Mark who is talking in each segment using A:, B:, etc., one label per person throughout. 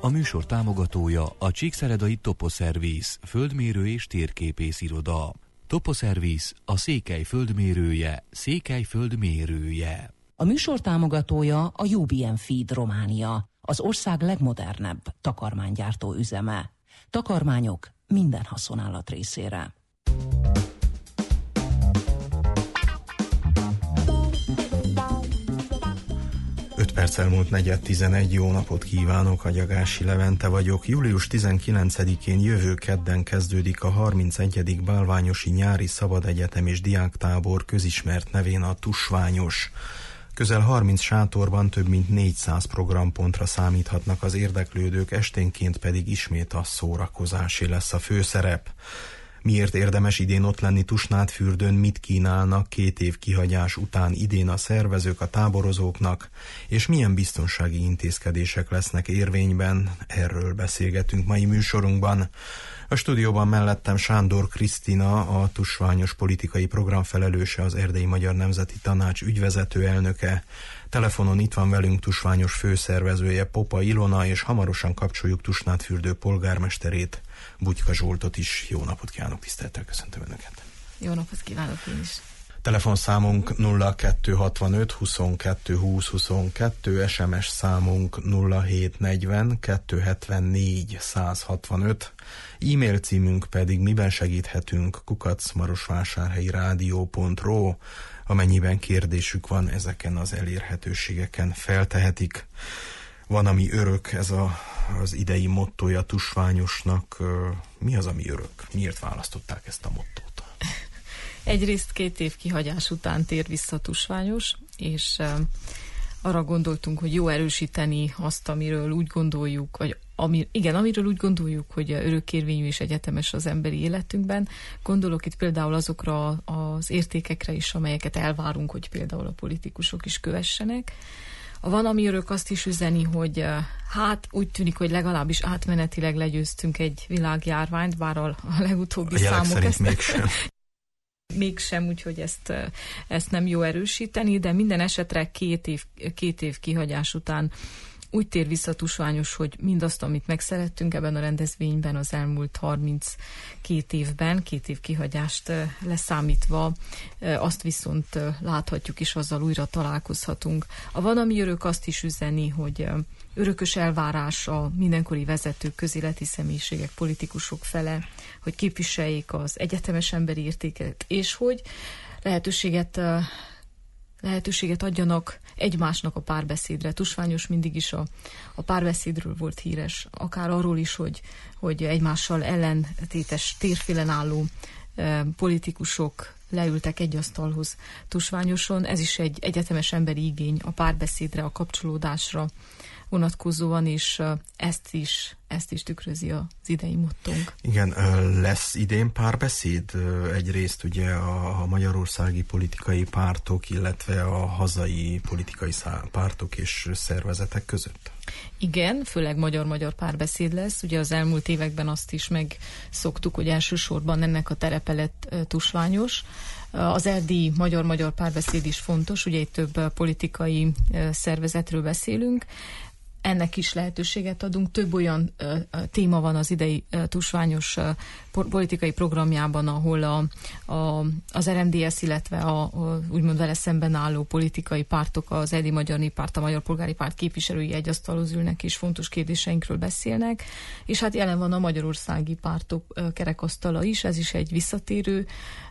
A: A műsor támogatója a Csíkszeredai Toposzervisz, földmérő és térképész iroda. Toposzervisz, a Székely földmérője, Székely földmérője.
B: A műsor támogatója a UBM Feed Románia, az ország legmodernebb takarmánygyártó üzeme. Takarmányok minden haszonállat részére.
C: 5 perc elmúlt 4:11, jó napot kívánok, Agyagási Levente vagyok. Július 19-én jövő kedden kezdődik a 31. Bálványosi Nyári Szabadegyetem és Diáktábor, közismert nevén a Tusványos. Közel 30 sátorban több mint 400 programpontra számíthatnak az érdeklődők, esténként pedig ismét a szórakozásé lesz a főszerep. Miért érdemes idén ott lenni Tusnádfürdőn, mit kínálnak 2 év kihagyás után idén a szervezők a táborozóknak, és milyen biztonsági intézkedések lesznek érvényben, erről beszélgetünk mai műsorunkban. A stúdióban mellettem Sándor Krisztina, a Tusványos politikai programfelelőse, az Erdélyi Magyar Nemzeti Tanács ügyvezető elnöke. Telefonon itt van velünk Tusványos főszervezője, Popa Ilona, és hamarosan kapcsoljuk Tusnádfürdő polgármesterét, Bugyka Zsoltot is. Jó napot kívánok, tisztelettel köszöntöm Önöket.
D: Jó napot kívánok én is.
C: Telefonszámunk 0265 22 20 22, SMS számunk 0740 274 165, e-mail címünk pedig miben segíthetünk @marosvásárhelyirádió.ro. Amennyiben kérdésük van, ezeken az elérhetőségeken feltehetik. Van, ami örök, ez az idei mottója Tusványosnak. Mi az, ami örök? Miért választották ezt a mottót?
D: Egyrészt 2 év kihagyás után tér vissza Tusványos, és arra gondoltunk, hogy jó erősíteni azt, amiről úgy gondoljuk, amiről úgy gondoljuk, hogy örökkérvényű és egyetemes az emberi életünkben. Gondolok itt például azokra az értékekre is, amelyeket elvárunk, hogy például a politikusok is kövessenek. Van, ami örök, azt is üzeni, hogy úgy tűnik, hogy legalábbis átmenetileg legyőztünk egy világjárványt, bár a legutóbbi számok ezt mégsem, úgyhogy ezt nem jó erősíteni, de minden esetre 2 év kihagyás után úgy tér vissza Tusványos, hogy mindazt, amit megszerettünk ebben a rendezvényben az elmúlt 32 évben, 2 év kihagyást leszámítva, azt viszont láthatjuk, és azzal újra találkozhatunk. A Van, ami örök, azt is üzeni, hogy örökös elvárás a mindenkori vezetők, közéleti személyiségek, politikusok fele, hogy képviseljék az egyetemes emberi értéket, és hogy lehetőséget adjanak egymásnak a párbeszédre. Tusványos mindig is a párbeszédről volt híres, akár arról is, hogy egymással ellentétes térfélen álló politikusok leültek egy asztalhoz Tusványoson. Ez is egy egyetemes emberi igény a párbeszédre, a kapcsolódásra vonatkozóan, és ezt is tükrözi az idei mottónk.
C: Igen, lesz idén párbeszéd? Egyrészt ugye a magyarországi politikai pártok, illetve a hazai politikai pártok és szervezetek között?
D: Igen, főleg magyar-magyar párbeszéd lesz. Ugye az elmúlt években azt is megszoktuk, hogy elsősorban ennek a terepe lett Tusványos. Az erdélyi magyar-magyar párbeszéd is fontos, ugye itt több politikai szervezetről beszélünk. Ennek is lehetőséget adunk. Több olyan téma van az idei Tusványos politikai programjában, ahol az RMDSZ, illetve úgymond vele szemben álló politikai pártok, az Erdélyi Magyar Néppárt, a Magyar Polgári Párt képviselői egy asztalhoz ülnek, és fontos kérdéseinkről beszélnek. És hát jelen van a magyarországi pártok kerekasztala is, ez is egy visszatérő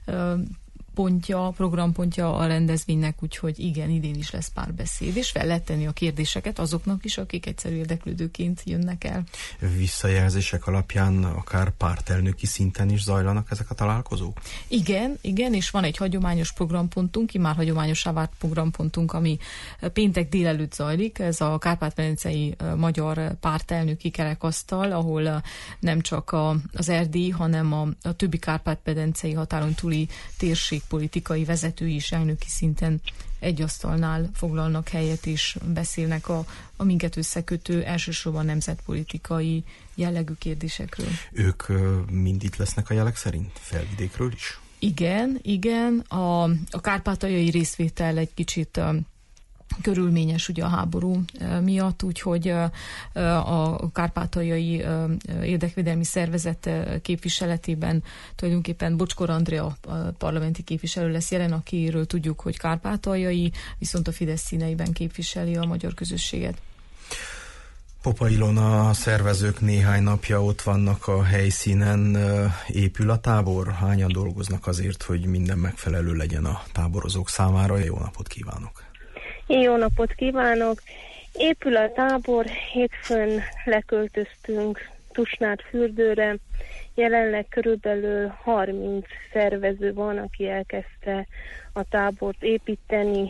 D: programpontja a rendezvénynek, úgyhogy igen, idén is lesz párbeszéd, és fel lehet tenni a kérdéseket azoknak is, akik egyszerű érdeklődőként jönnek el.
C: Visszajelzések alapján akár pártelnöki szinten is zajlanak ezek a találkozók?
D: Igen, és van egy hagyományos programpontunk, már hagyományossá vált programpontunk, ami péntek délelőtt zajlik, ez a Kárpát-medencei magyar pártelnöki kerekasztal, ahol nem csak az erdélyi, hanem a többi Kárpát-medencei határon túli térség politikai vezetői is elnöki szinten egy asztalnál foglalnak helyet, és beszélnek a minket összekötő, elsősorban nemzetpolitikai jellegű kérdésekről. Ők
C: mind itt lesznek a jelek szerint? Felvidékről is?
D: Igen. A kárpátaljai részvétel egy kicsit körülményes ugye a háború miatt, úgyhogy a kárpátaljai érdekvédelmi szervezet képviseletében tulajdonképpen Bocskor Andrea parlamenti képviselő lesz jelen, akiről tudjuk, hogy kárpátaljai, viszont a Fidesz színeiben képviseli a magyar közösséget.
C: Popa Ilona, a szervezők néhány napja ott vannak a helyszínen. Épül a tábor? Hányan dolgoznak azért, hogy minden megfelelő legyen a táborozók számára? Jó napot kívánok!
E: Jó napot kívánok! Épül a tábor, hétfőn leköltöztünk Tusnádfürdőre. Jelenleg körülbelül 30 szervező van, aki elkezdte a tábort építeni.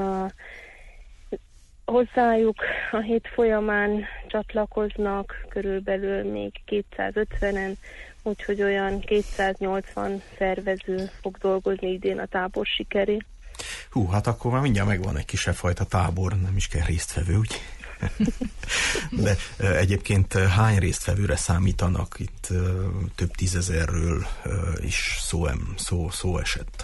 E: Hozzájuk a hét folyamán csatlakoznak körülbelül még 250-en, úgyhogy olyan 280 szervező fog dolgozni idén a tábor sikerén.
C: Hú, hát akkor már mindjárt megvan egy kisebb fajta tábor, nem is kell résztvevő, ugye? De egyébként hány résztvevőre számítanak? Itt több tízezerről is szó esett.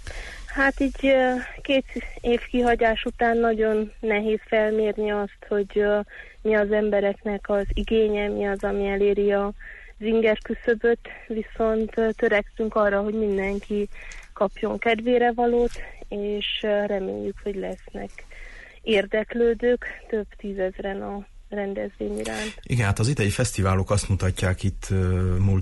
E: Hát így 2 év kihagyás után nagyon nehéz felmérni azt, hogy mi az embereknek az igénye, mi az, ami eléri az inger küszöböt, viszont törekszünk arra, hogy mindenki kapjon kedvére valót, és reméljük, hogy lesznek érdeklődők, több tízezren a rendezvény iránt. Igen,
C: hát az idei fesztiválok azt mutatják, itt múlt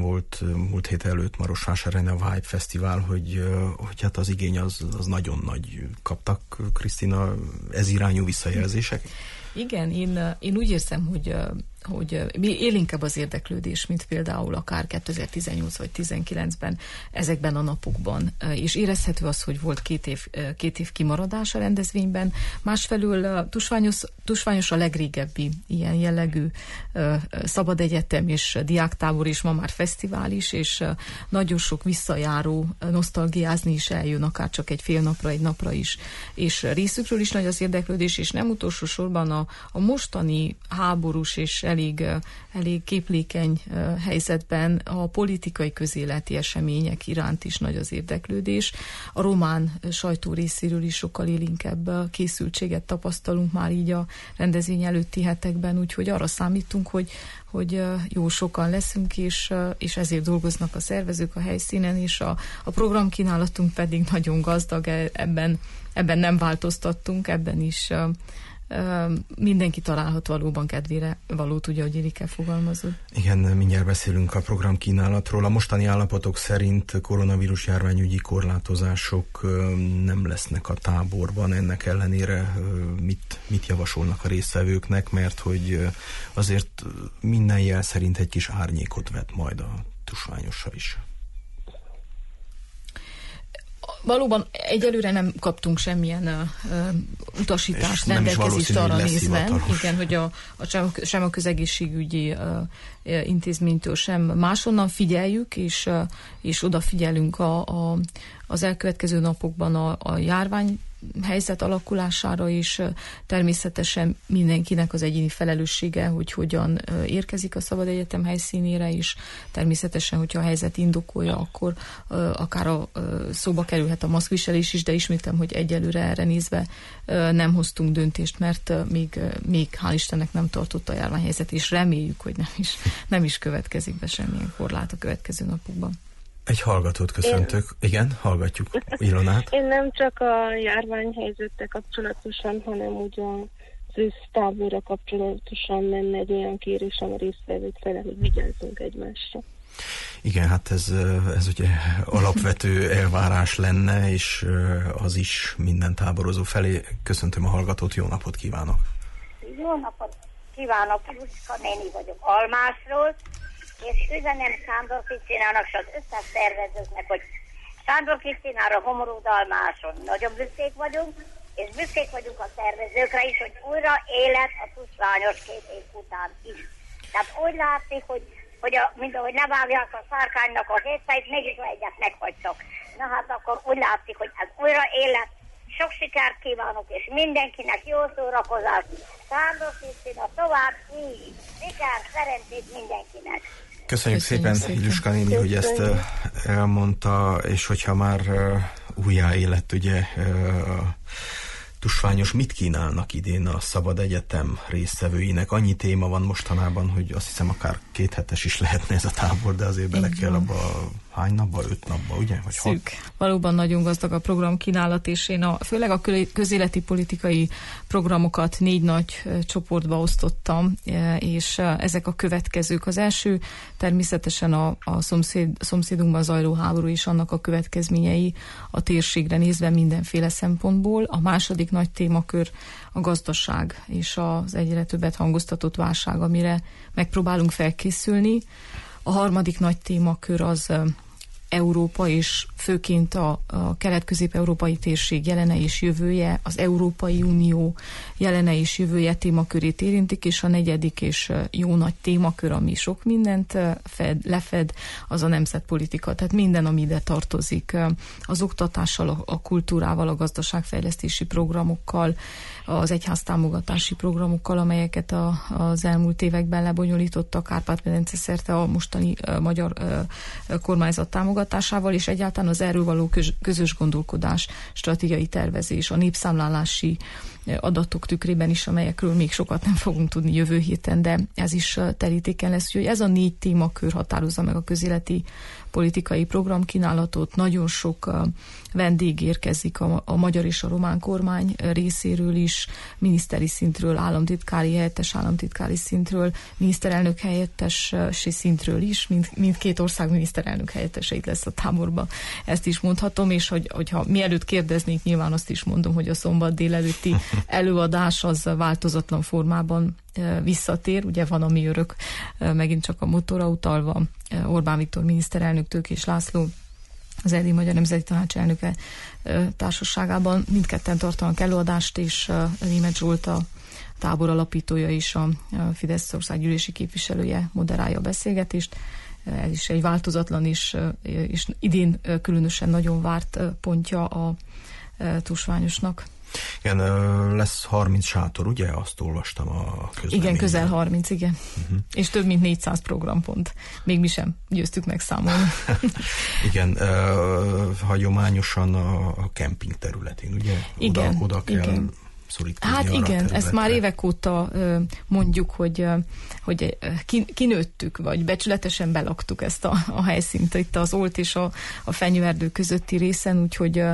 C: hét előtt Marosvásárhelyen a Vibe Fesztivál, hogy hát az igény az nagyon nagy. Kaptak, Krisztina, ez irányú visszajelzések?
D: Igen, én úgy érzem, hogy élénkebb az érdeklődés, mint például akár 2018 vagy 2019-ben ezekben a napokban. És érezhető az, hogy volt két év kimaradás a rendezvényben. Másfelől Tusványos a legrégebbi ilyen jellegű szabad egyetem és diáktábor, és ma már fesztivál is, és nagyon sok visszajáró nosztalgiázni is eljön, akár csak egy fél napra, egy napra is. És részükről is nagy az érdeklődés, és nem utolsó sorban a mostani háborús és elég képlékeny helyzetben a politikai közéleti események iránt is nagy az érdeklődés. A román sajtó részéről is sokkal élénkebb készültséget tapasztalunk már így a rendezvény előtti hetekben, úgyhogy arra számítunk, hogy jó sokan leszünk, és ezért dolgoznak a szervezők a helyszínen, és a programkínálatunk pedig nagyon gazdag, ebben nem változtattunk, ebben is mindenki találhat valóban kedvére valót, ugye, hogy Erika fogalmazott.
C: Igen, mindjárt beszélünk a programkínálatról. A mostani állapotok szerint koronavírus járványügyi korlátozások nem lesznek a táborban. Ennek ellenére mit javasolnak a résztvevőknek, mert hogy azért minden jel szerint egy kis árnyékot vet majd a tusványosra is.
D: Valóban egyelőre nem kaptunk semmilyen utasítást, rendelkezést arra nézve, igen, hogy sem a közegészségügyi intézménytől, sem máshonnan figyeljük, és odafigyelünk az elkövetkező napokban a járvány helyzet alakulására, és természetesen mindenkinek az egyéni felelőssége, hogy hogyan érkezik a Szabad Egyetem helyszínére, és természetesen, hogyha a helyzet indokolja, akkor akár szóba kerülhet a maszkviselés is, de ismétlem, hogy egyelőre erre nézve nem hoztunk döntést, mert még hál' Istennek nem tartott a járványhelyzet, és reméljük, hogy nem is következik be semmilyen korlát a következő napokban.
C: Egy hallgatót köszöntök. Igen, hallgatjuk Ilonát.
E: Én nem csak a járványhelyzettel kapcsolatosan, hanem úgy az ősztáborra kapcsolatosan menne egy olyan kérésem a résztvevők fele, hogy vigyázzunk egymásra.
C: Igen, hát ez ugye alapvető elvárás lenne, és az is minden táborozó felé. Köszöntöm a hallgatót, jó napot kívánok!
F: Jó napot kívánok, Juska néni vagyok Almásról, és üzenem Sándor Krisztinának és az összes szervezőknek, hogy Sándor Krisztinára Homorúdalmáson nagyon büszkék vagyunk, és büszkék vagyunk a szervezőkre is, hogy újra élet a tusványos 2 év után is. Tehát úgy látszik, hogy mint ahogy ne vágják a szárkánynak a hétfejt, mégis egyet meghagytok. Na hát akkor úgy látszik, hogy ez újra élet. Sok sikert kívánok, és mindenkinek jó szórakozást. Sándor Krisztina, tovább így. Sikert, szerencsét mindenkinek.
C: Köszönjük szépen, Juska néni, hogy ezt elmondta, és hogyha már újjáélet ugye a tusványos, mit kínálnak idén a Szabad Egyetem résztvevőinek? Annyi téma van mostanában, hogy azt hiszem akár 2 hetes is lehetne ez a tábor, de azért bele kell abba hány napba, 5 napba, ugye? Vagy
D: szűk. Valóban nagyon gazdag a program kínálat, és én főleg a közéleti politikai programokat 4 nagy csoportba osztottam, és ezek a következők. Az első természetesen a szomszédunkban zajló háború és annak a következményei a térségre nézve mindenféle szempontból. A második nagy témakör a gazdaság és az egyre többet hangoztatott válság, amire megpróbálunk felkészülni. A harmadik nagy témakör az Európa, és főként a kelet-közép-európai térség jelene és jövője, az Európai Unió jelene és jövője témakörét érintik, és a negyedik és jó nagy témakör, ami sok mindent lefed, az a nemzetpolitika. Tehát minden, ami ide tartozik, az oktatással, a kultúrával, a gazdaságfejlesztési programokkal, az egyháztámogatási programokkal, amelyeket az elmúlt években lebonyolítottak Kárpát-medence szerte a mostani magyar kormányzat támogatásával, és egyáltalán az erről való közös gondolkodás, stratégiai tervezés, a népszámlálási adatok tükrében is, amelyekről még sokat nem fogunk tudni jövő héten, de ez is terítéken lesz. Úgyhogy ez a 4 témakör határozza meg a közéleti politikai programkínálatot. Nagyon sok vendég érkezik a magyar és a román kormány részéről is, miniszteri szintről, államtitkári helyettes államtitkári szintről, miniszterelnök helyettesi szintről is, mindkét ország miniszterelnök helyetteseit lesz a táborban. Ezt is mondhatom, és hogyha mielőtt kérdeznék, nyilván azt is mondom, hogy a szombat délelőtti előadás az változatlan formában visszatér, ugye van, ami örök, megint csak a motorra utalva, Orbán Viktor miniszterelnök, Tőkés László, az Erdélyi Magyar Nemzeti Tanács elnöke társaságában mindketten tartanak előadást, és Németh Zsolt, a tábor alapítója és a Fidesz országgyűlési képviselője moderálja a beszélgetést. Ez is egy változatlan és idén különösen nagyon várt pontja a tusványosnak.
C: Igen, lesz 30 sátor, ugye? Azt olvastam a közleményben.
D: Igen, közel 30, igen. És több mint 400 programpont. Még mi sem győztük megszámolni.
C: Igen, hagyományosan a kemping területén, ugye?
D: Igen,
C: oda kell
D: igen.
C: szorítkozni.
D: Hát igen, ezt már évek óta mondjuk, hogy kinőttük, vagy becsületesen belaktuk ezt a helyszínt itt az Olt és a Fenyőerdő közötti részen, úgyhogy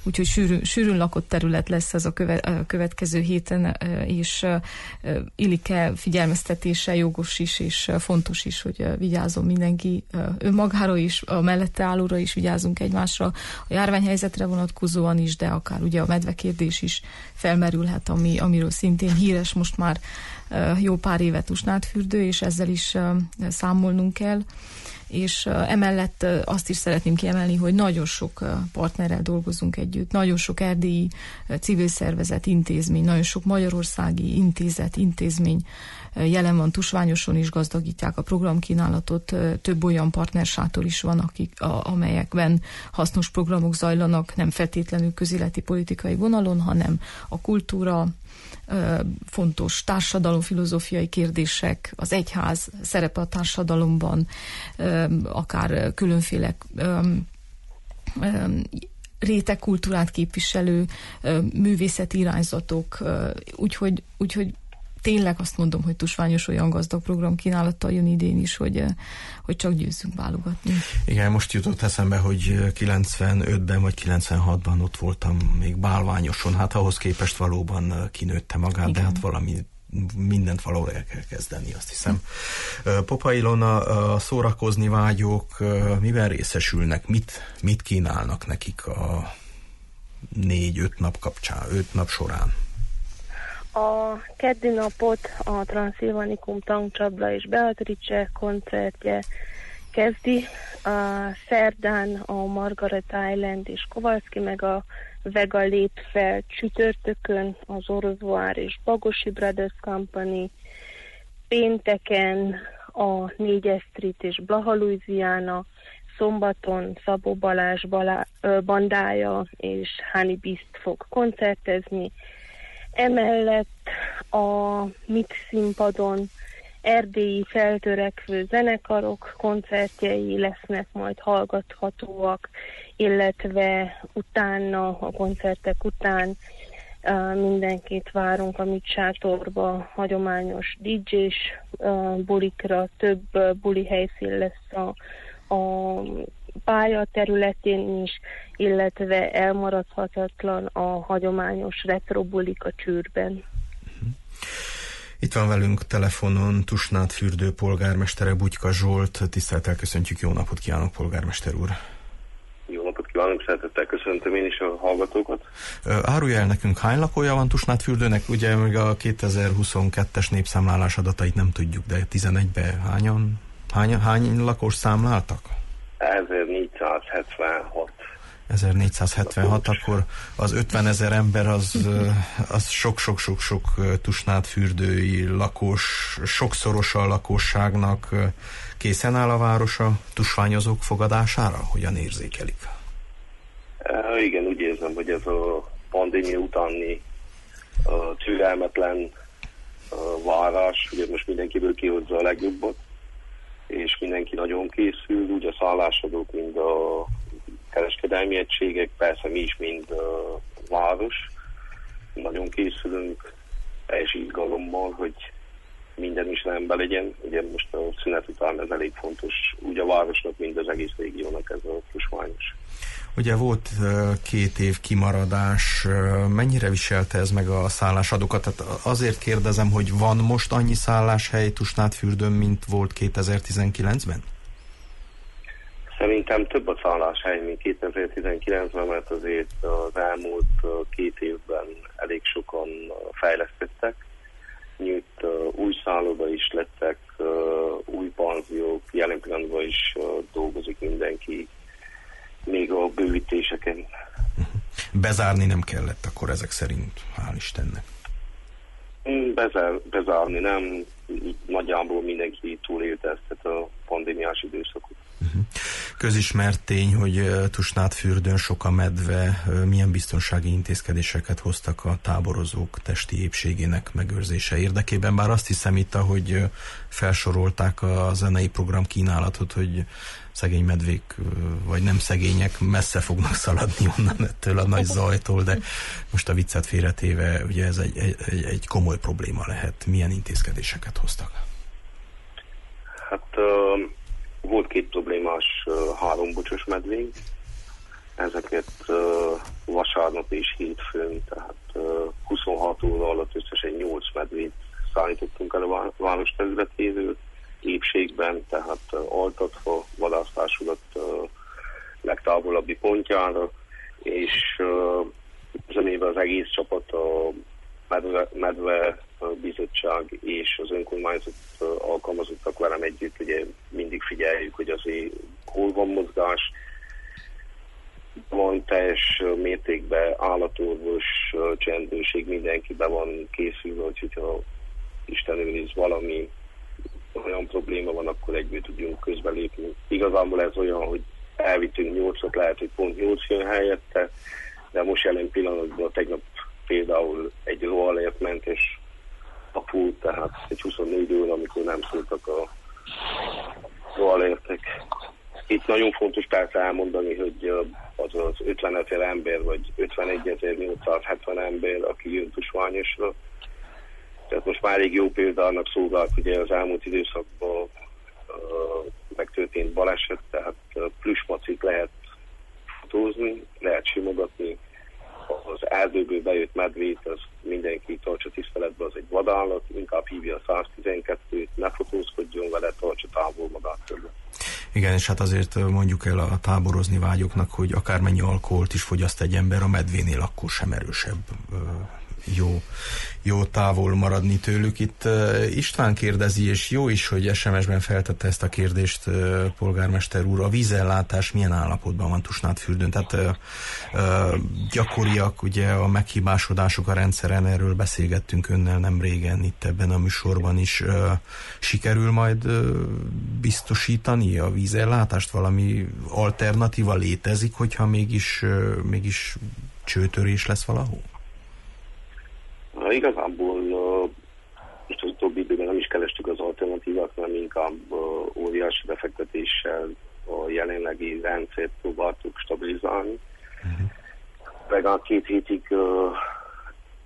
D: sűrűn lakott terület lesz ez a következő héten, és illik-e figyelmeztetése jogos is, és fontos is, hogy vigyázzon mindenki önmagára is, a mellette állóra is vigyázzunk egymásra, a járványhelyzetre vonatkozóan is, de akár ugye a medvekérdés is felmerülhet, amiről szintén híres most már jó pár éve Tusnádfürdő, és ezzel is számolnunk kell. És emellett azt is szeretném kiemelni, hogy nagyon sok partnerrel dolgozunk együtt, nagyon sok erdélyi civil szervezet, intézmény, nagyon sok magyarországi intézet, intézmény jelen van Tusványoson is, gazdagítják a programkínálatot, több olyan partnersátor is van, amelyekben hasznos programok zajlanak, nem feltétlenül közéleti politikai vonalon, hanem a kultúra, fontos társadalomfilozófiai kérdések, az egyház szerepe a társadalomban, akár különféle rétegkultúrát képviselő művészeti irányzatok, úgyhogy tényleg azt mondom, hogy Tusványos olyan gazdag program kínálattal jön idén is, hogy csak győzzünk válogatni. Igen,
C: most jutott eszembe, hogy 95-ben vagy 96-ban ott voltam még Bálványoson, hát ahhoz képest valóban kinőtte magát, igen. De hát mindent valahol el kell kezdeni, azt hiszem. Popa Ilona, szórakozni vágyók miben részesülnek, mit kínálnak nekik a 4-5 nap kapcsán, 5 nap során?
E: A keddi napot a Transzilvanikum Tankcsapda és Beatrice koncertje kezdi. A szerdán a Margaret Island és Kowalski meg a Vega lép fel, csütörtökön az Orozvár és Bagosi Brothers Company, pénteken a 4 Street és Blaha Louisiana, szombaton Szabó Balázs bandája és Honey Beast fog koncertezni. Emellett a mix színpadon erdélyi feltörekvő zenekarok koncertjei lesznek majd hallgathatóak, illetve utána, a koncertek után Mindenkit várunk a MIT sátorba, hagyományos DJ-s bulikra, több buli helyszín lesz a pálya területén is, illetve elmaradhatatlan a hagyományos retro bulik a Csűrben.
C: Itt van velünk telefonon Tusnádfürdő polgármestere, Bugyka Zsolt. Tisztelettel köszöntjük, jó napot kívánok, polgármester úr!
G: Jó napot kívánok, szeretettel köszöntöm én is a hallgatókat.
C: Árulja el nekünk, hány lakója van Tusnádfürdőnek? Ugye még a 2022-es népszámlálás adatait nem tudjuk, de 11-ben hány lakos számláltak?
G: 1476.
C: 1476, akkor az 50 000 ember az sok-sok-sok tusnádfürdői lakos, sokszorosa a lakosságnak. Készen áll a város a tusványozók fogadására? Hogyan érzékelik?
G: Igen, úgy érzem, hogy ez a pandémia utáni türelmetlen várás, ugye most mindenkiből kihozza a legjobbat, és mindenki nagyon készül, úgy a szállásadók, mind a kereskedelmi egységek, persze mi is, mind a város. Nagyon készülünk, teljes izgalommal, hogy minden is rendben legyen. Ugye most a szünet után ez elég fontos, úgy a városnak, mind az egész régiónak ez a tusványos.
C: Ugye volt 2 év kimaradás, mennyire viselte ez meg a szállásadókat? Tehát azért kérdezem, hogy van most annyi szálláshely Tusnádfürdőn, mint volt 2019-ben?
G: Szerintem több a szálláshely, mint 2019-ben, mert azért az elmúlt 2 évben elég sokan fejlesztettek. Nyílt új szálloda is lettek, új panziók, jelen pillanatban is dolgozik mindenki, még a bővítéseken.
C: Bezárni nem kellett akkor ezek szerint, hál' Istennek.
G: Bezárni nem, nagyjából mindenki túlélte ezt a pandémiás időszakot.
C: Közismert tény, hogy Tusnádfürdőn sok a medve. Milyen biztonsági intézkedéseket hoztak a táborozók testi épségének megőrzése érdekében? Bár azt hiszem itt, ahogy felsorolták a zenei program kínálatot, hogy szegény medvék, vagy nem szegények messze fognak szaladni onnan ettől a nagy zajtól, de most a viccet félretéve, ugye ez egy komoly probléma lehet. Milyen intézkedéseket hoztak?
G: Hát volt 2 problémás 3 bocsos medvénk. Ezeket vasárnap és hétfőn, tehát 26 óra alatt összesen 8 medvét szállítottunk el a város területéről, épségben, tehát altatva, vadásztársulat legtávolabbi pontjára, és zenébe az egész csapat, a medve bizottság és az önkormányzat alkalmazottak velem együtt, ugye mindig figyeljük, hogy azért hol van mozgás, van teljes mértékben állatorvos, csendőrség, mindenki be van készülve, hogyha Isten őriz valami olyan probléma van, akkor egyből tudjunk közbelépni. Igazából ez olyan, hogy elvittünk 8-ot, lehet, hogy pont 8 jön helyette, de most jelen pillanatban tegnap például egy rohalért mentes apu, tehát egy 24 óra, amikor nem szóltak a rohalértek. Itt nagyon fontos persze elmondani, hogy az 55 000 ember, vagy 51.870 ember, aki jön Tusványosra. Tehát most már elég jó példának szolgált, ugye az elmúlt időszakban megtörtént baleset, tehát plüsmacit lehet fotózni, lehet simogatni. Az erdőből bejött medvét, az mindenki tartsa tiszteletben, az egy vadállat, inkább hívja a 112-t, ne fotózkodjon vele, tartsa távol magát tőle.
C: Igen, és hát azért mondjuk el a táborozni vágyoknak, hogy akármennyi alkoholt is fogyaszt egy ember, a medvénél akkor sem erősebb. Jó távol maradni tőlük. Itt István kérdezi, és jó is, hogy SMS-ben feltette ezt a kérdést, polgármester úr. A vízellátás milyen állapotban van Tusnádfürdőn? Tehát gyakoriak ugye a meghibásodások a rendszeren, erről beszélgettünk önnel nem régen itt ebben a műsorban is. Sikerül majd biztosítani a vízellátást? Valami alternatíva létezik, hogyha mégis csőtörés lesz valahol?
G: Igazából most az utóbbi időben nem is kerestük az alternatívát, hanem inkább óriási befektetéssel a jelenlegi rendszert próbáltuk stabilizálni. Legalább 2 hétig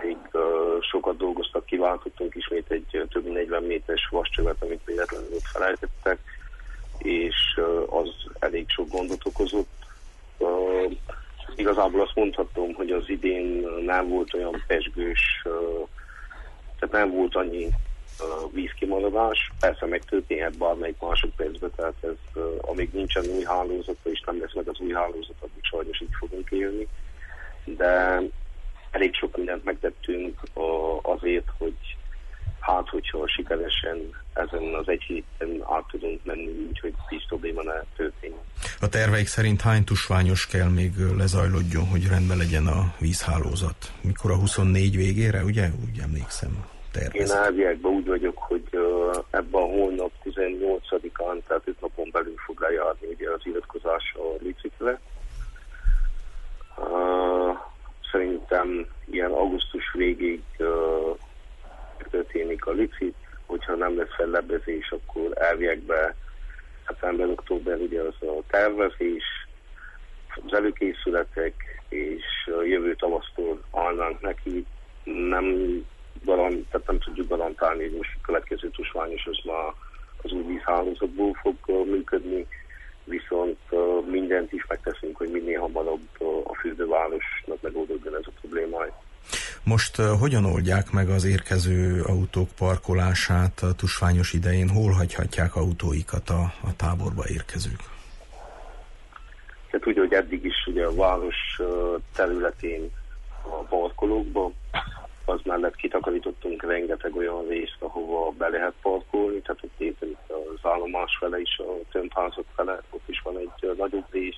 G: hétvégig sokat dolgoztak, kiváltottunk ismét egy több mint 40 méteres vascsövet, amit véletlenül ott felejtettek, és az elég sok gondot okozott. Igazából azt mondhatom, hogy az idén nem volt olyan pezsgős, tehát nem volt annyi vízkimaradás, persze megtörténhet bármelyik másodpercben, tehát ez, amíg nincsen új hálózat, és nem lesz meg az új hálózat, addig sajnos így fogunk élni, de elég sok mindent megtettünk azért, hogy hát, hogyha sikeresen ezen az egy héten át tudunk menni, úgyhogy víz probléma ne történjen.
C: A terveik szerint hány tusványos kell még lezajlódjon, hogy rendben legyen a vízhálózat? Mikor a 24 végére, ugye? Úgy emlékszem.
G: Én elviekben úgy vagyok, hogy ebben a hónap 18-án, tehát 5 napon belül fog lejárni ugye az iratkozás a licitre. Szerintem ilyen augusztus végéig történik a licit, hogyha nem lesz fellebbezés, akkor elviekben szeptember-október ugye az a tervezés, az előkészületek, és jövő tavasztól állnánk neki. Tehát nem tudjuk garantálni, hogy most a következő tusványos az már az új vízhálózatból fog működni, viszont mindent is megteszünk, hogy minél hamarabb a fürdővárosnak megoldódjon ez a problémája.
C: Most hogyan oldják meg az érkező autók parkolását a tusványos idején? Hol hagyhatják autóikat a táborba érkezők?
G: Tehát úgy, hogy eddig is ugye a város területén a parkolókban, az mellett kitakarítottunk rengeteg olyan részt, ahova be lehet parkolni, tehát ott éppen az állomás fele is, a tömbházak fele, ott is van egy nagyobb rész.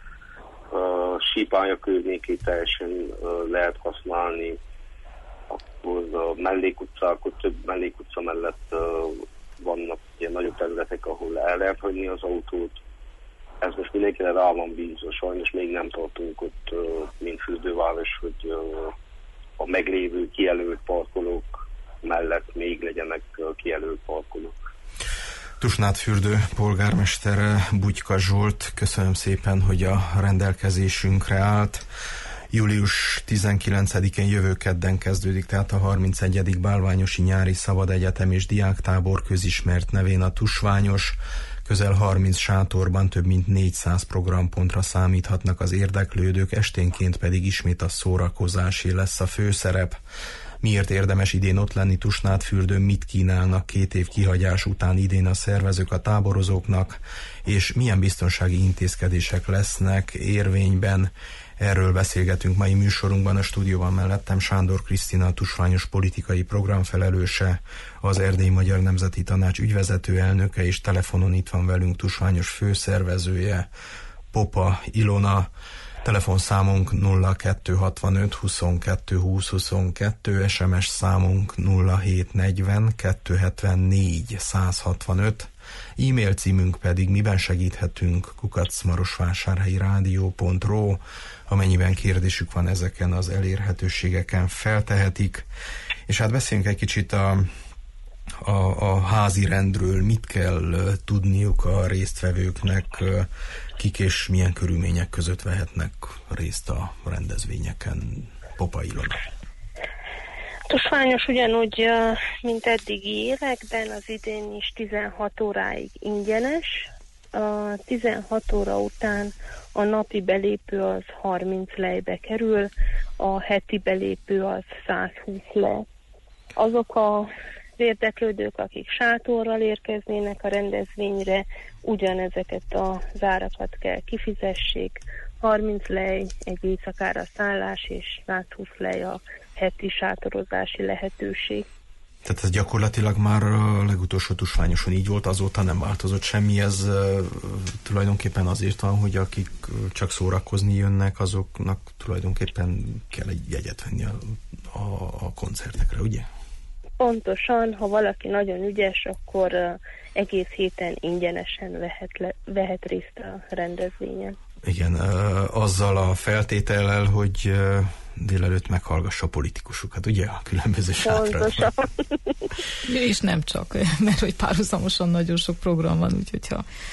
G: A sípálya környékét teljesen lehet használni, akkor a mellékutcák, ott több mellékutca mellett vannak ilyen nagyobb területek, ahol el lehet hagyni az autót. Ez most mindenkire rá van bízva, sajnos még nem tartunk ott, mint fürdőváros, hogy a meglévő kijelölt parkolók mellett még legyenek kijelölt parkolók.
C: Tusnádfürdő polgármester Bugyka Zsolt, köszönöm szépen, hogy a rendelkezésünkre állt. Július 19-én jövő kedden kezdődik, tehát a 31. Bálványosi Nyári Szabad Egyetem és Diáktábor, közismert nevén a Tusványos. Közel 30 sátorban több mint 400 programpontra számíthatnak az érdeklődők, esténként pedig ismét a szórakozásé lesz a főszerep. Miért érdemes idén ott lenni Tusnádfürdőn, mit kínálnak 2 év kihagyás után idén a szervezők a táborozóknak, és milyen biztonsági intézkedések lesznek érvényben. Erről beszélgetünk mai műsorunkban. A stúdióban mellettem Sándor Krisztina, a tusványos politikai programfelelőse, az Erdélyi Magyar Nemzeti Tanács ügyvezető elnöke, és telefonon itt van velünk tusványos főszervezője, Popa Ilona. Telefonszámunk 0265 22 20 22, SMS számunk 0740 274 165, e-mail címünk pedig miben segíthetünk @marosvásárhelyirádió.ru. Amennyiben kérdésük van, ezeken az elérhetőségeken feltehetik. És hát beszéljünk egy kicsit a házi rendről, mit kell tudniuk a résztvevőknek, kik és milyen körülmények között vehetnek részt a rendezvényeken. Popa Ilona.
E: Tusványos ugyanúgy, mint eddigi években, az idén is 16 óráig ingyenes. A 16 óra után a napi belépő az 30 lejbe kerül, a heti belépő az 120 lej. Azok az érdeklődők, akik sátorral érkeznének a rendezvényre, ugyanezeket az árakat kell kifizessék. 30 lej egy éjszakára szállás, és 120 lej a heti sátorozási lehetőség.
C: Tehát ez gyakorlatilag már a legutolsó tusványoson így volt, azóta nem változott semmi, ez tulajdonképpen azért van, hogy akik csak szórakozni jönnek, azoknak tulajdonképpen kell egy jegyet venni a koncertekre, ugye?
E: Pontosan, ha valaki nagyon ügyes, akkor egész héten ingyenesen vehet részt a rendezvényen.
C: Igen, azzal a feltétellel, hogy délelőtt meghallgassa a politikusokat, ugye, a különböző sátrakban.
D: És nem csak, mert hogy párhuzamosan nagyon sok program van, úgyhogy ha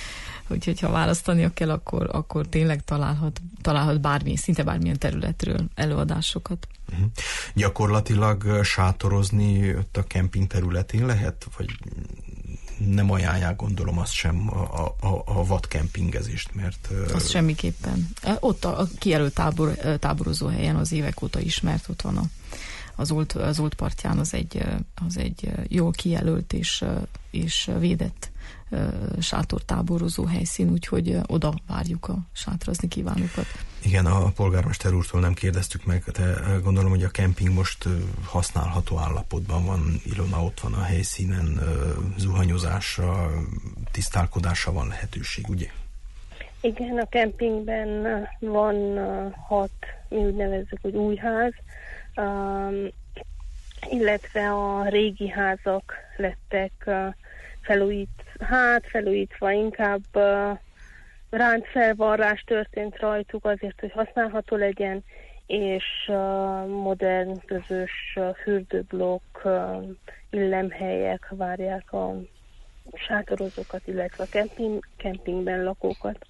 D: úgyhogy ha választania kell, akkor tényleg találhat szinte bármilyen területről előadásokat.
C: Gyakorlatilag sátorozni ott a kemping területén lehet, vagy nem ajánlják, gondolom, azt sem a vadkempingezést, mert...
D: Azt semmiképpen. Ott a kijelölt táborozó helyen az évek óta ismert, ott van az Old partján, az egy jól kijelölt és védett sátortáborozó helyszín, úgyhogy oda várjuk a sátrazni kívánókat.
C: Igen, a polgármester úrtól nem kérdeztük meg, de gondolom, hogy a kemping most használható állapotban van. Ilona ott van a helyszínen, zuhanyozásra, tisztálkodásra van lehetőség, ugye?
E: Igen, a kempingben van 6, mi úgy nevezzük, hogy új ház, illetve a régi házak lettek felújítva, inkább ráncfelvarrás történt rajtuk azért, hogy használható legyen, és modern közös fürdőblokk, illemhelyek várják a sátorozókat, illetve a kempingben lakókat.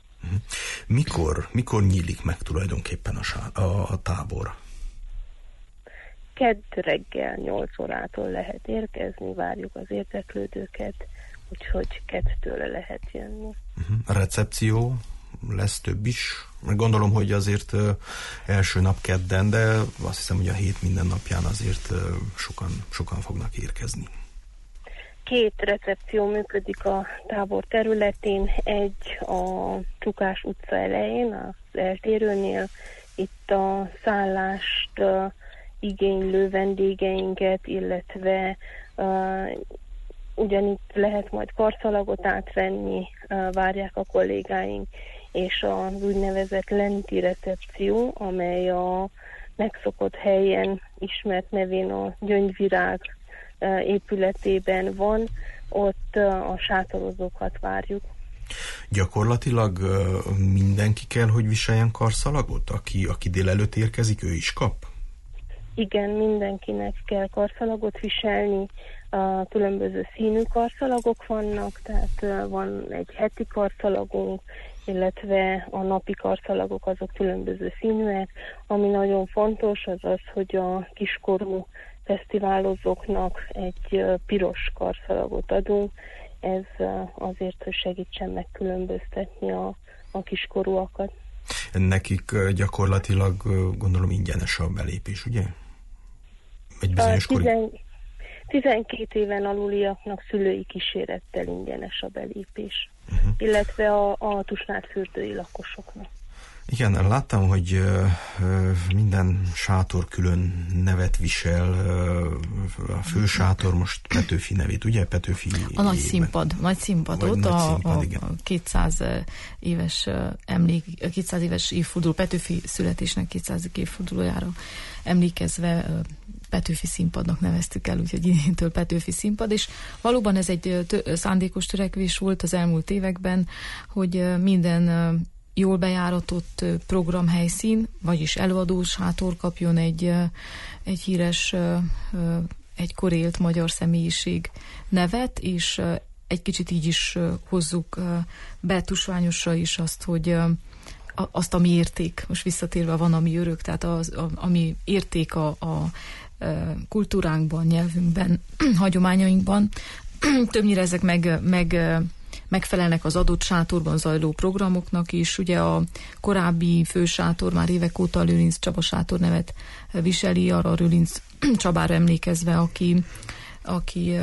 C: Mikor nyílik meg tulajdonképpen a tábor?
E: Kedd reggel 8 órától lehet érkezni, várjuk az érdeklődőket, úgyhogy kettől lehet jönni.
C: A recepció lesz több is? Gondolom, hogy azért első nap kedden, de azt hiszem, hogy a hét minden napján azért sokan fognak érkezni.
E: 2 recepció működik a tábor területén, egy a Csukás utca elején, az eltérőnél, itt a szállást igénylő vendégeinket, illetve ugyanitt lehet majd karszalagot átvenni, várják a kollégáink, és az úgynevezett lenti recepció, amely a megszokott helyen ismert nevén a Gyöngyvirág épületében van, ott a sátorozókat várjuk.
C: Gyakorlatilag mindenki kell, hogy viseljen karszalagot? Aki délelőtt érkezik, ő is kap?
E: Igen, mindenkinek kell karszalagot viselni, különböző színű karszalagok vannak, tehát van egy heti karszalagunk, illetve a napi karszalagok azok különböző színűek. Ami nagyon fontos, az az, hogy a kiskorú fesztiválozóknak egy piros karszalagot adunk, ez azért, hogy segítsen megkülönböztetni a kiskorúakat.
C: Nekik gyakorlatilag gondolom ingyenes a belépés, ugye? Egy bizonyos
E: 12 éven aluliaknak szülői kísérettel ingyenes a belépés, illetve a Tusnád fürdői lakosoknak.
C: Igen, láttam, hogy minden sátor külön nevet visel, a fősátor most Petőfi nevét, ugye? Petőfi
D: a nagy színpad ott a 200 éves 200 éves évforduló, Petőfi születésnek 200. évfordulójára emlékezve Petőfi színpadnak neveztük el, úgyhogy idéntől Petőfi színpad, és valóban ez egy szándékos törekvés volt az elmúlt években, hogy minden jól bejáratott programhelyszín, vagyis előadós sátor kapjon egy híres, egykor élt magyar személyiség nevet, és egy kicsit így is hozzuk be tusványosra is azt, hogy azt, ami érték, most visszatérve van, ami örök, tehát ami érték a kultúránkban, nyelvünkben, hagyományainkban, többnyire ezek megfelelnek az adott sátorban zajló programoknak is. Ugye a korábbi fősátor már évek óta a Lőrinc Csaba sátor nevet viseli, arra a Lőrinc Csabára emlékezve, aki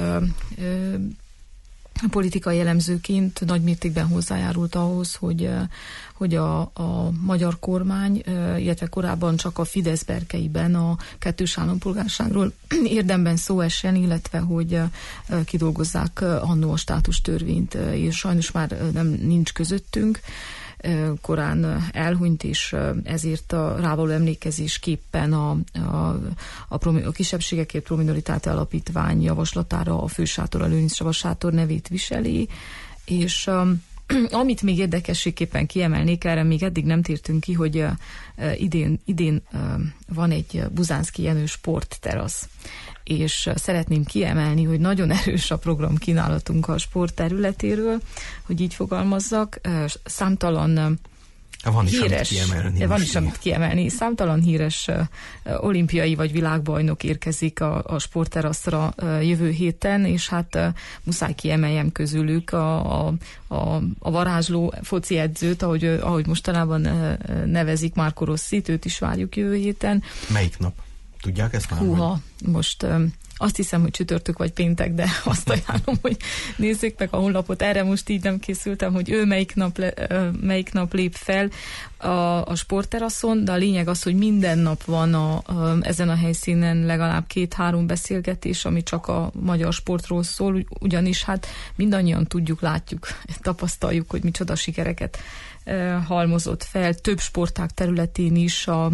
D: politikai elemzőként nagymértékben hozzájárult ahhoz, hogy a magyar kormány, illetve korábban csak a Fidesz berkeiben a kettős állampolgárságról érdemben szó essen, illetve hogy kidolgozzák annó a státustörvényt, és sajnos már nincs közöttünk, korán elhunyt, és ezért a rávaló emlékezésképpen a kisebbségekért Prominoritáte Alapítvány javaslatára a fősátor, a Lőrinc Csaba sátor nevét viseli, és Amit még érdekességképpen kiemelnék, erre még eddig nem tértünk ki, hogy idén van egy Buzánszky Jenő sportterasz, és szeretném kiemelni, hogy nagyon erős a programkínálatunk a sport területéről, hogy így fogalmazzak, számtalan
C: van is
D: híres, amit kiemelni. Számtalan híres olimpiai vagy világbajnok érkezik a sportteraszra jövő héten, és hát muszáj kiemeljem közülük a varázsló foci edzőt, ahogy mostanában nevezik, Marco Rossit, őt is várjuk jövő héten.
C: Melyik nap? Tudják ezt már?
D: Húha, most azt hiszem, hogy csütörtök vagy péntek, de azt ajánlom, hogy nézzék meg a honlapot. Erre most így nem készültem, hogy ő melyik nap lép fel a sportteraszon, de a lényeg az, hogy minden nap van ezen a helyszínen legalább 2-3 beszélgetés, ami csak a magyar sportról szól, ugyanis hát mindannyian tudjuk, látjuk, tapasztaljuk, hogy micsoda sikereket halmozott fel több sportág területén is a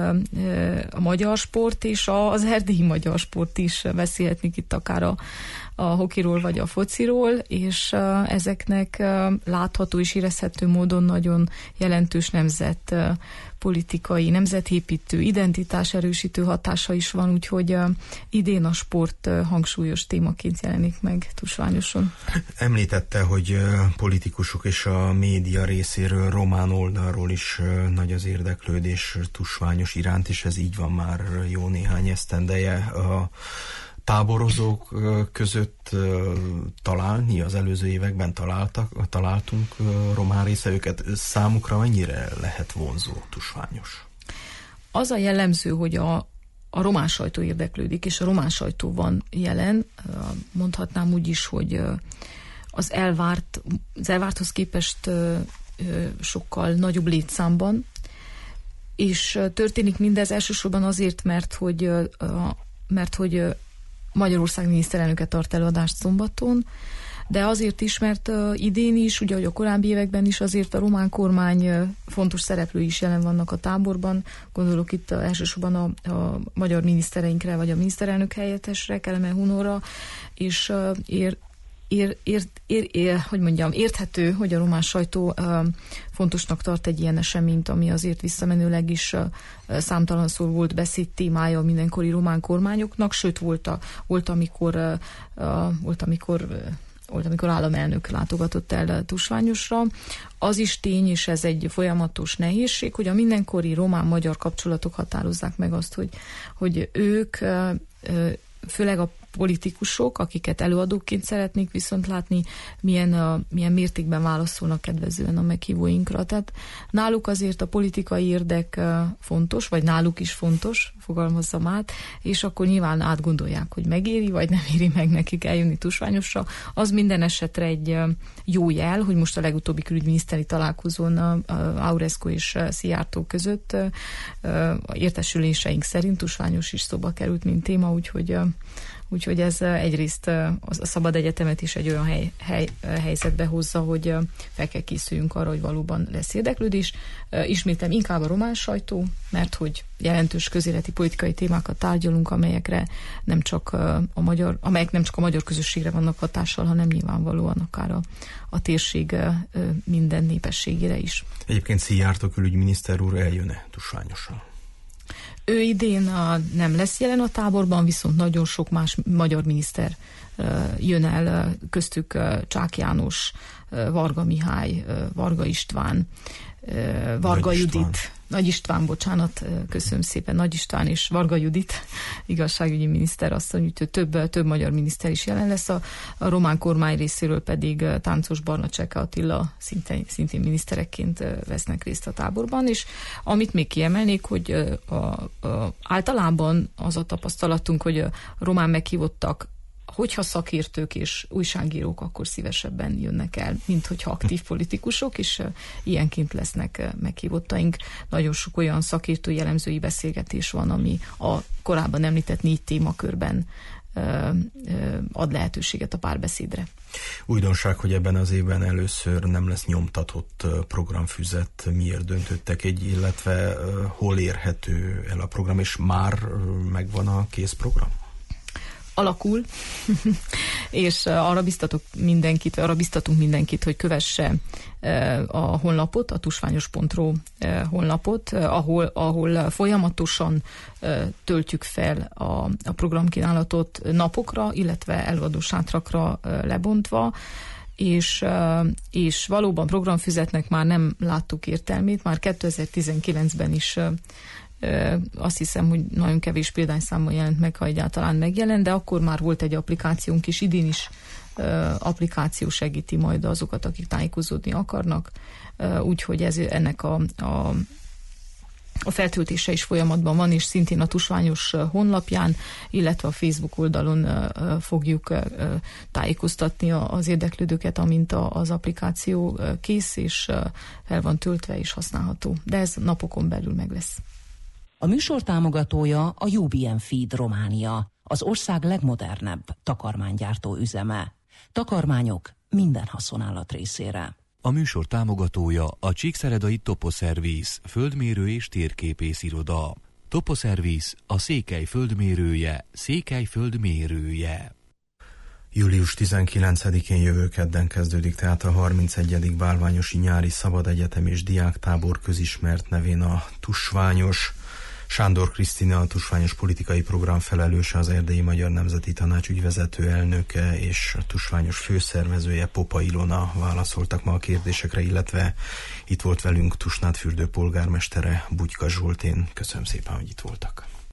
D: magyar sport, és az erdélyi magyar sport is, beszélhetnék itt akár a hokiról vagy a fociról, és ezeknek látható és érezhető módon nagyon jelentős nemzetpolitikai, nemzetépítő, identitás erősítő hatása is van, úgyhogy idén a sport hangsúlyos témaként jelenik meg Tusványoson.
C: Említette, hogy politikusok és a média részéről, román oldalról is nagy az érdeklődés Tusványos iránt, és ez így van már jó néhány esztendeje. A táborozók között találni, az előző években találtunk román részevőket. Számukra mennyire lehet vonzó Tusványos?
D: Az a jellemző, hogy a román sajtó érdeklődik, és a román sajtó van jelen. Mondhatnám úgy is, hogy az elvárthoz képest sokkal nagyobb létszámban, és történik mindez elsősorban azért, mert hogy Magyarország miniszterelnöke tart előadást szombaton, de azért is, mert idén is, ugye, hogy a korábbi években is azért a román kormány fontos szereplői is jelen vannak a táborban. Gondolok itt elsősorban a magyar minisztereinkre, vagy a miniszterelnök helyettesre, Kelemen Hunorra, és érthető, hogy a román sajtó fontosnak tart egy ilyen eseményt, ami azért visszamenőleg is számtalanszor volt beszéd témája mindenkori román kormányoknak, sőt volt, amikor államelnök látogatott el Tusványosra. Az is tény, és ez egy folyamatos nehézség, hogy a mindenkori román-magyar kapcsolatok határozzák meg azt, hogy ők, főleg a politikusok, akiket előadóként szeretnék viszont látni, milyen mértékben válaszolnak kedvezően a meghívóinkra. Tehát náluk azért a politikai érdek fontos, vagy náluk is fontos, fogalmazzam át, és akkor nyilván átgondolják, hogy megéri, vagy nem éri meg nekik eljönni Tusványosra. Az minden esetre egy jó jel, hogy most a legutóbbi külügyminiszteri találkozón Aurescu és Szijjártó között értesüléseink szerint Tusványos is szóba került, mint téma, úgyhogy ez egyrészt a Szabad Egyetemet is egy olyan helyzetbe hozza, hogy fel kell készüljünk arra, hogy valóban lesz érdeklődés. Ismétlem, inkább a román sajtó, mert hogy jelentős közéleti politikai témákat tárgyalunk, amelyek nem csak a magyar közösségre vannak hatással, hanem nyilvánvalóan akár a térség minden népességére is.
C: Egyébként Szijjártó külügyminiszter úr eljön-e Tusványosra?
D: Ő idén nem lesz jelen a táborban, viszont nagyon sok más magyar miniszter jön el, köztük Csák János, Varga Mihály, Varga István, Varga Judit, Nagy István, bocsánat, köszönöm szépen, Nagy István és Varga Judit, igazságügyi miniszter asszony, úgyhogy több magyar miniszter is jelen lesz, a román kormány részéről pedig Táncos Barna Cseke Attila szintén miniszterekként vesznek részt a táborban, és amit még kiemelnék, hogy általában az a tapasztalatunk, hogy a román meghívottak, hogyha szakértők és újságírók, akkor szívesebben jönnek el, mint hogyha aktív politikusok, és ilyenként lesznek meghívottaink. Nagyon sok olyan szakértő jellemzői beszélgetés van, ami a korábban említett 4 témakörben ad lehetőséget a párbeszédre.
C: Újdonság, hogy ebben az évben először nem lesz nyomtatott programfüzet. Miért döntöttek illetve hol érhető el a program, és már megvan a kész program?
D: alakul, és arra biztatunk mindenkit, hogy kövesse a honlapot, a tusványos.ro honlapot, ahol folyamatosan töltjük fel a programkínálatot napokra, illetve előadó sátrakra lebontva, és valóban programfüzetnek már nem láttuk értelmét, már 2019-ben is azt hiszem, hogy nagyon kevés példányszámmal jelent meg, ha egyáltalán megjelent, de akkor már volt egy applikációnk, és idén is applikáció segíti majd azokat, akik tájékozódni akarnak, úgyhogy ennek a feltöltése is folyamatban van, és szintén a Tusványos honlapján, illetve a Facebook oldalon fogjuk tájékoztatni az érdeklődőket, amint az applikáció kész, és el van töltve és használható. De ez napokon belül meg lesz.
B: A műsor támogatója a UBM Feed Románia, az ország legmodernebb takarmánygyártó üzeme. Takarmányok minden haszonállat részére.
A: A műsor támogatója a Csíkszeredai Toposzerviz, földmérő és térképész iroda. Toposzerviz, a Székely földmérője, Székely földmérője.
C: Július 19-én jövő kedden kezdődik tehát a 31. Bálványosi Nyári Szabad Egyetem és Diáktábor közismert nevén a Tusványos. Sándor Krisztina, a Tusványos politikai program felelőse, az Erdélyi Magyar Nemzeti Tanács ügyvezető elnöke és a Tusványos főszervezője, Popa Ilona válaszoltak ma a kérdésekre, illetve itt volt velünk Tusnádfürdő polgármestere, Bugyka Zsolt. Én köszönöm szépen, hogy itt voltak.